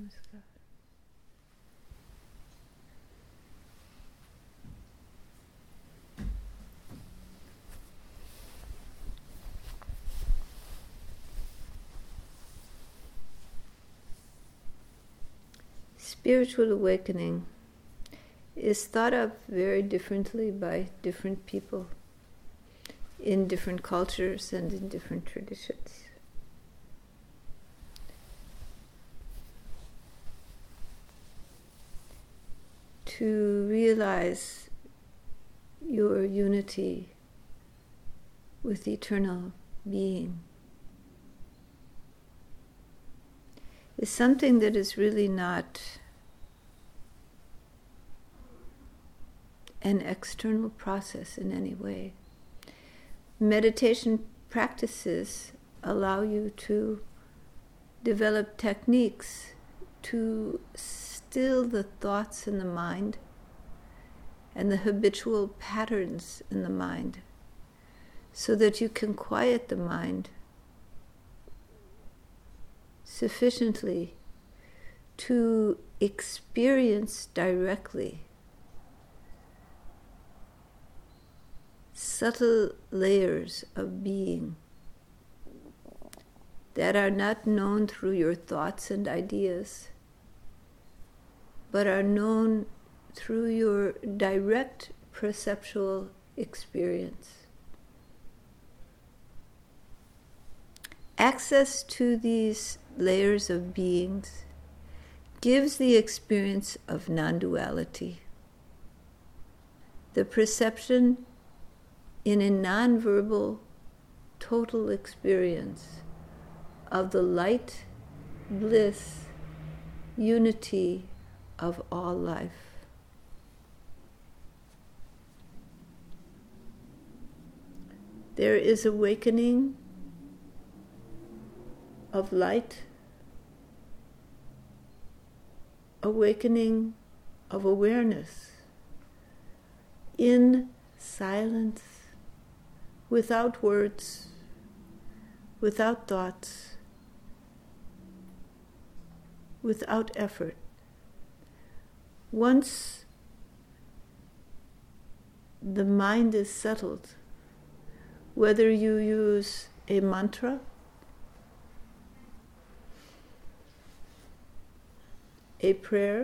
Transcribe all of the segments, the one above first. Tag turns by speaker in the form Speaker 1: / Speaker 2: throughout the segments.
Speaker 1: Namaskar. Spiritual awakening is thought of very differently by different people in different cultures and in different traditions. To realize your unity with the eternal being is something that is really not an external process in any way. Meditation practices allow you to develop techniques to still the thoughts in the mind and the habitual patterns in the mind so that you can quiet the mind sufficiently to experience directly subtle layers of being that are not known through your thoughts and ideas, but are known through your direct perceptual experience. Access to these layers of beings gives the experience of non-duality, the perception in a non-verbal total experience of the light, bliss, unity of all life. There is awakening of light, awakening of awareness in silence, without words, without thoughts, without effort. Once the mind is settled, whether you use a mantra, a prayer,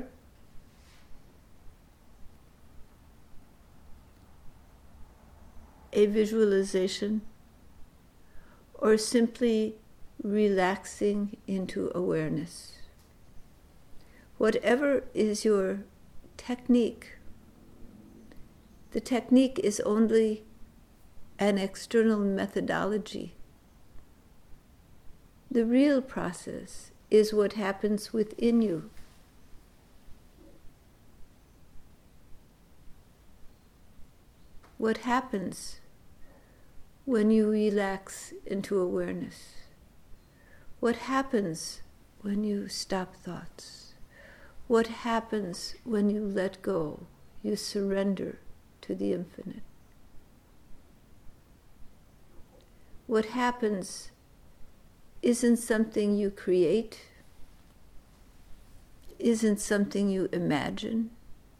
Speaker 1: a visualization, or simply relaxing into awareness. Whatever is your technique, the technique is only an external methodology. The real process is what happens within you. What happens when you relax into awareness? What happens when you stop thoughts? What happens when you let go, you surrender to the infinite? What happens isn't something you create, isn't something you imagine.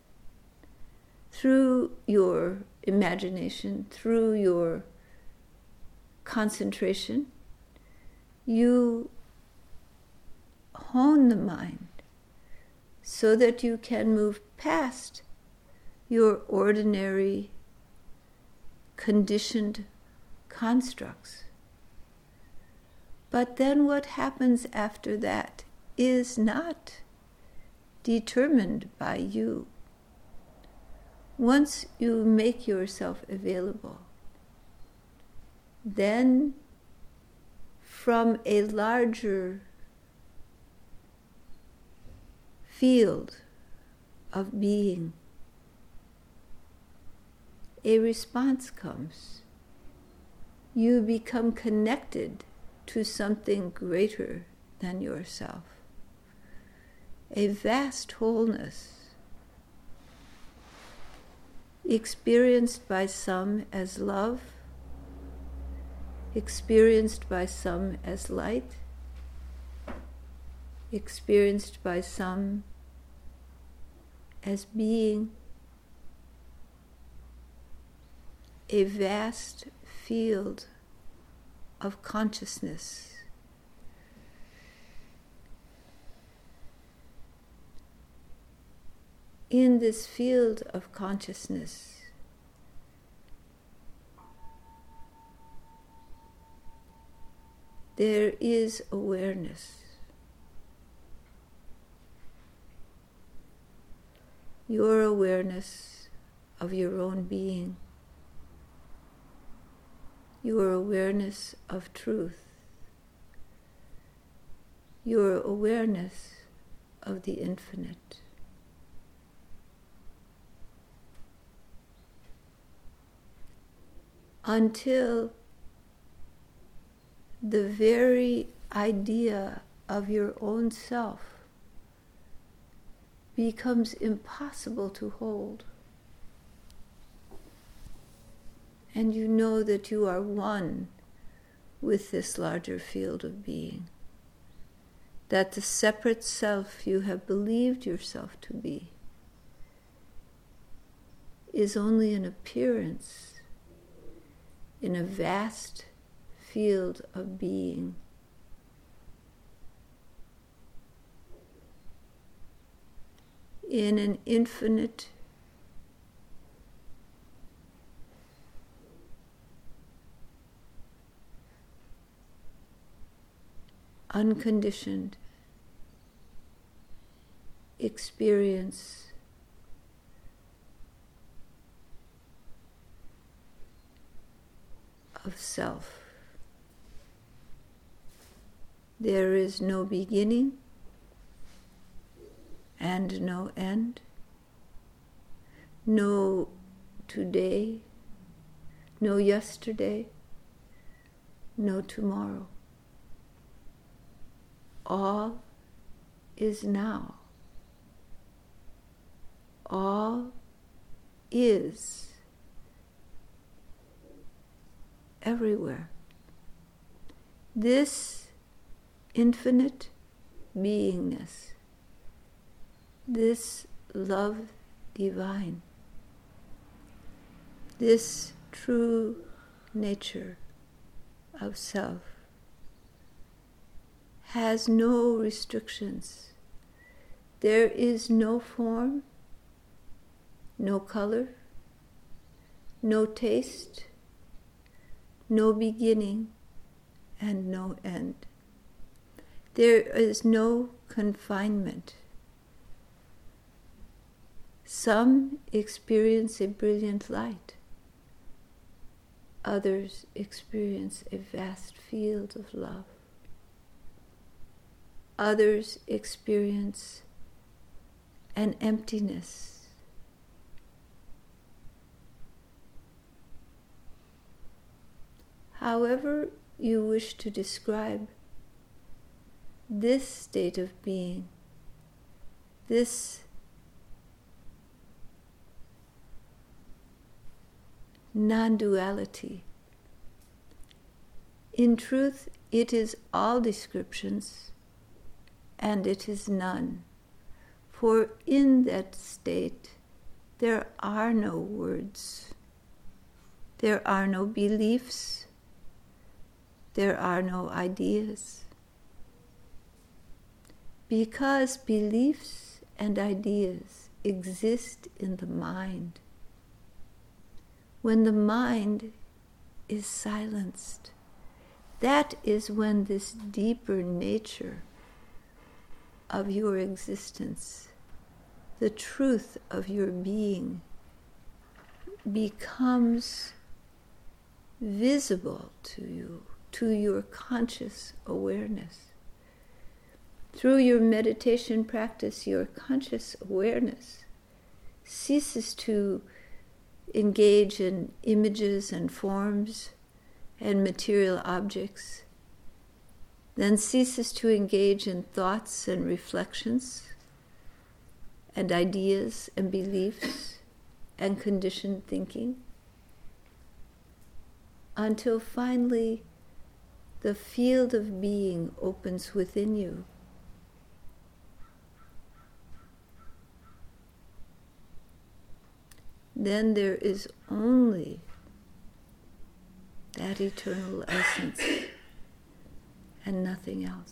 Speaker 1: Through your imagination, through your concentration, you hone the mind so that you can move past your ordinary conditioned constructs. But then what happens after that is not determined by you. Once you make yourself available, then from a larger field of being, a response comes. You become connected to something greater than yourself, a vast wholeness, experienced by some as love, experienced by some as light, experienced by some as being a vast field of consciousness. In this field of consciousness, there is awareness. Your awareness of your own being, your awareness of truth, your awareness of the infinite. Until the very idea of your own self becomes impossible to hold. And you know that you are one with this larger field of being. That the separate self you have believed yourself to be is only an appearance in a vast field of being. In an infinite unconditioned experience of self. There is no beginning and no end, no today, no yesterday, no tomorrow. All is now. All is everywhere. This infinite beingness, this love divine, this true nature of self has no restrictions. There is no form, no color, no taste, no beginning, and no end. There is no confinement. Some experience a brilliant light. Others experience a vast field of love. Others experience an emptiness. However you wish to describe this state of being, this non-duality, in truth, it is all descriptions, and it is none. For in that state, there are no words, there are no beliefs, there are no ideas. Because beliefs and ideas exist in the mind. When the mind is silenced, that is when this deeper nature of your existence, the truth of your being, becomes visible to you, to your conscious awareness. Through your meditation practice, your conscious awareness ceases to engage in images and forms and material objects, then ceases to engage in thoughts and reflections and ideas and beliefs and conditioned thinking, until finally the field of being opens within you then there is only that eternal essence and nothing else.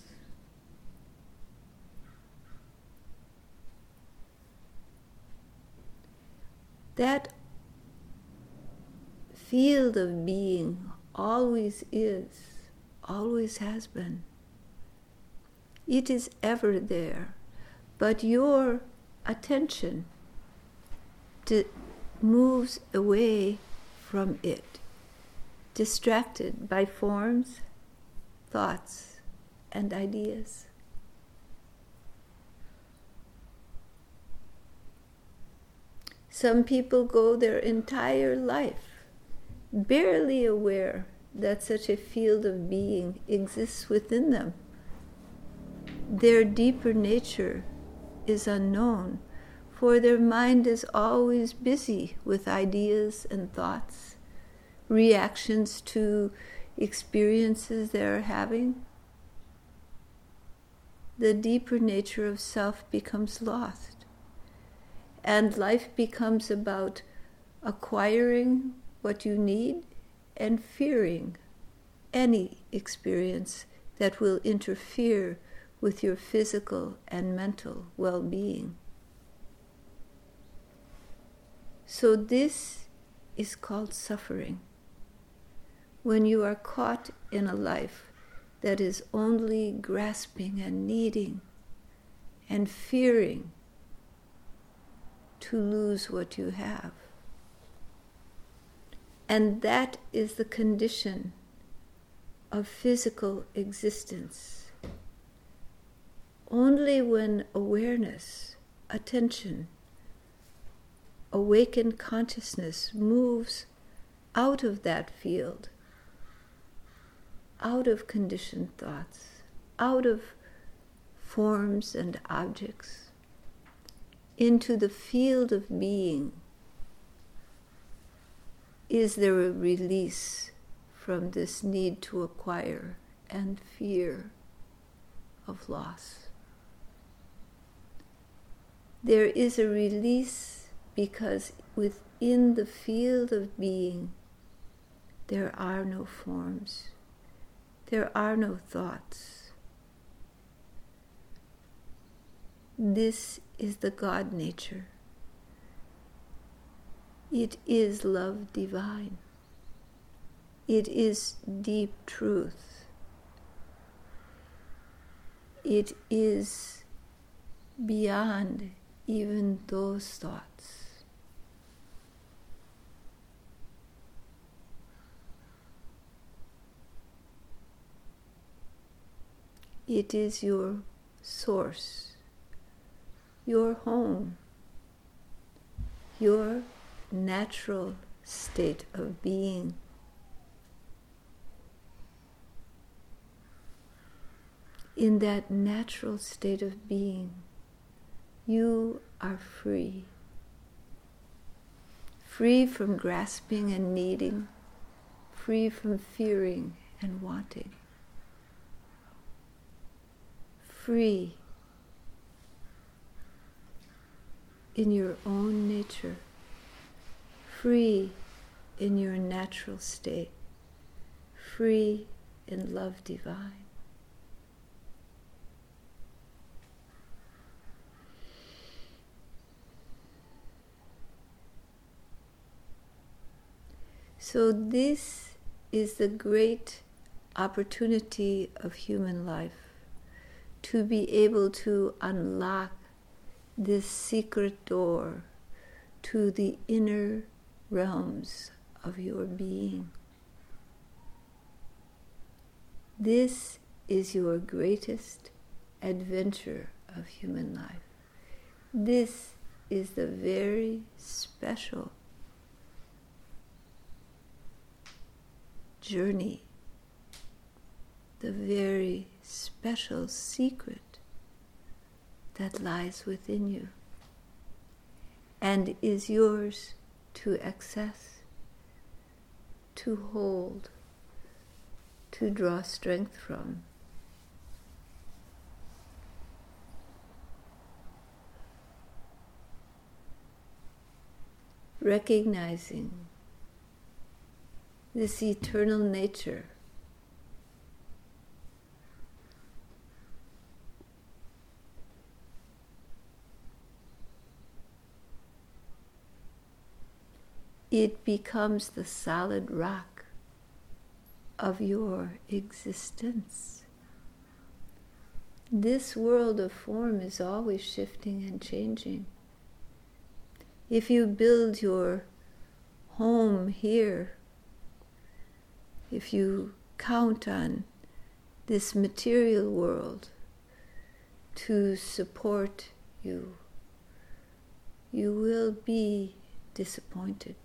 Speaker 1: That field of being always is, always has been. It is ever there, but your attention moves away from it, distracted by forms, thoughts, and ideas. Some people go their entire life barely aware that such a field of being exists within them. Their deeper nature is unknown, for their mind is always busy with ideas and thoughts, reactions to experiences they are having. The deeper nature of self becomes lost, and life becomes about acquiring what you need and fearing any experience that will interfere with your physical and mental well-being. So this is called suffering. When you are caught in a life that is only grasping and needing and fearing to lose what you have. And that is the condition of physical existence. Only when awareness, attention, awakened consciousness moves out of that field, out of conditioned thoughts, out of forms and objects, into the field of being, is there a release from this need to acquire and fear of loss. There is a release because within the field of being there are no forms, there are no thoughts. This is the God nature. It is love divine. It is deep truth. It is beyond even those thoughts. It is your source, your home, your natural state of being. In that natural state of being, you are free. Free from grasping and needing, free from fearing and wanting. Free in your own nature, free in your natural state, free in love divine. So this is the great opportunity of human life, to be able to unlock this secret door to the inner realms of your being. This is your greatest adventure of human life. This is the very special journey, the very special secret that lies within you and is yours to access, to hold, to draw strength from. recognizing this eternal nature. It becomes the solid rock of your existence. This world of form is always shifting and changing. If you build your home here, if you count on this material world to support you, you will be disappointed,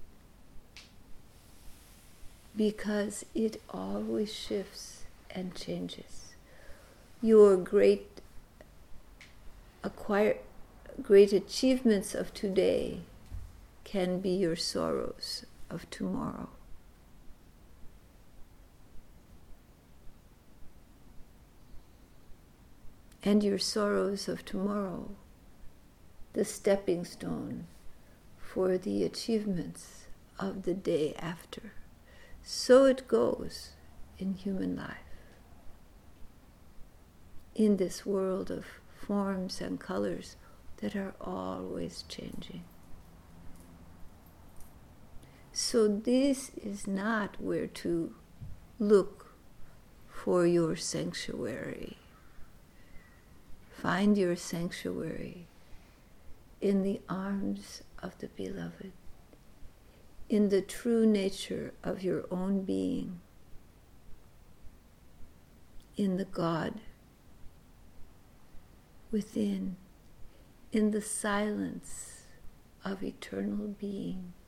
Speaker 1: because it always shifts and changes. Your great achievements of today can be your sorrows of tomorrow. And your sorrows of tomorrow, the stepping stone for the achievements of the day after. So it goes in human life, in this world of forms and colors that are always changing. So this is not where to look for your sanctuary. Find your sanctuary in the arms of the beloved, in the true nature of your own being, in the God within, in the silence of eternal being.